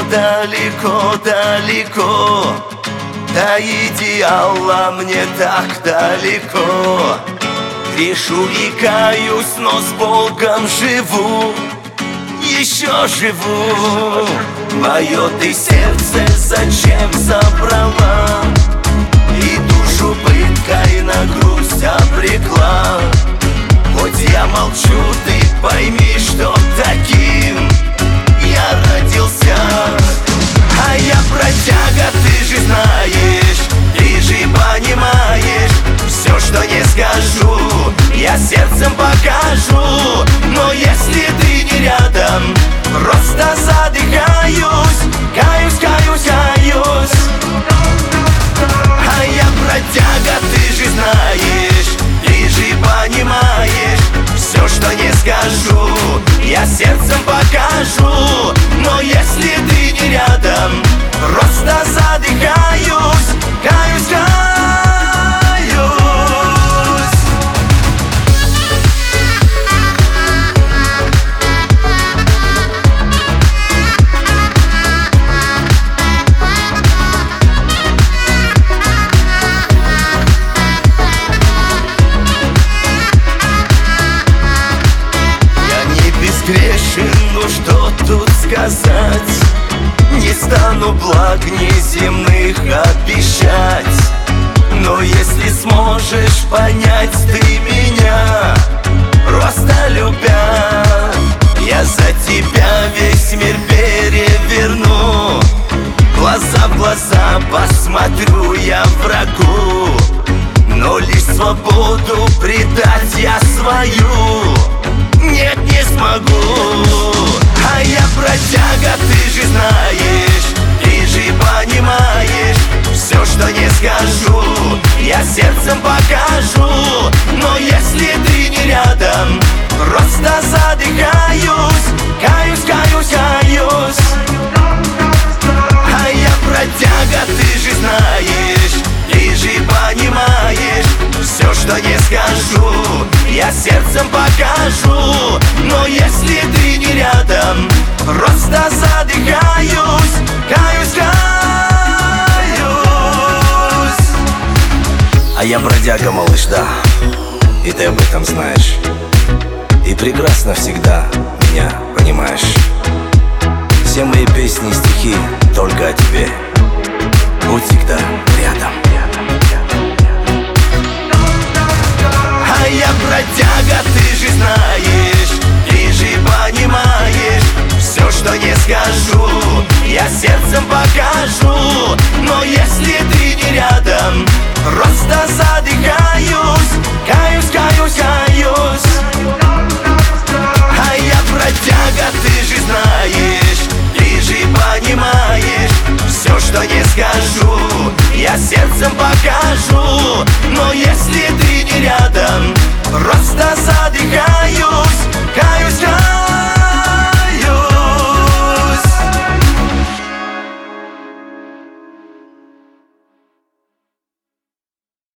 далеко, далеко, до идеала мне так далеко. Грешу и каюсь, но с Богом живу, еще живу. Мое ты сердце зачем забрала и душу пыткой на грусть обрекла? Хоть я молчу, ты пойми, что таким я родился. А я бродяга, ты же знаешь, ты же понимаешь. Все, что не скажу, я сердцем покажу. Но если ты не рядом, просто задыхаюсь, каюсь, каюсь, каюсь. А я бродяга, ты же знаешь, ты же понимаешь. Все, что не скажу, я сердцем покажу. Но если ты не рядом, просто задыхаюсь, каюсь, каюсь. Грешен, ну что тут сказать? Не стану благ неземных обещать. Но если сможешь понять ты меня, просто любя, я за тебя весь мир переверну. Глаза в глаза посмотрю я врагу, но лишь свободу предать я свою нет, не смогу. А я бродяга, ты же знаешь, ты же понимаешь. Все, что не скажу, я сердцем покажу. Но если ты не рядом, просто задыхаюсь, каюсь, каюсь, каюсь. А я бродяга, ты же знаешь, ты же понимаешь. Все, что не скажу, я сердцем покажу. Но если ты не рядом, просто задыхаюсь, каюсь, каюсь. А я бродяга, малыш, да, и ты об этом знаешь. И прекрасно всегда меня понимаешь. Все мои песни и стихи только о тебе. Будь всегда рядом. А я бродяга, ты же знаешь, ты же понимаешь. Все, что не скажу, я сердцем покажу. Но если ты не рядом, просто задыхаюсь, каюсь, каюсь, каюсь. А я бродяга, ты же знаешь, ты же понимаешь. Все, что не скажу, я сердцем покажу.